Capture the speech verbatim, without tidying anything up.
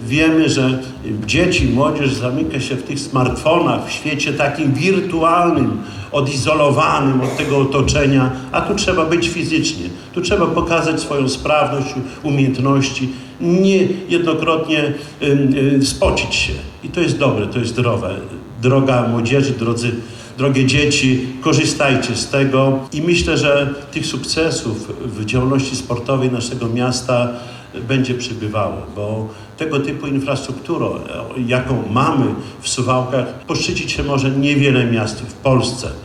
wiemy, że dzieci, młodzież zamyka się w tych smartfonach, w świecie takim wirtualnym, odizolowanym od tego otoczenia, a tu trzeba być fizycznie. Tu trzeba pokazać swoją sprawność, umiejętności, nie jednokrotnie y, y, spocić się. I to jest dobre, to jest zdrowe. Droga młodzieży, drodzy, drogie dzieci, korzystajcie z tego i myślę, że tych sukcesów w działalności sportowej naszego miasta będzie przybywało, bo tego typu infrastrukturą, jaką mamy w Suwałkach, poszczycić się może niewiele miast w Polsce.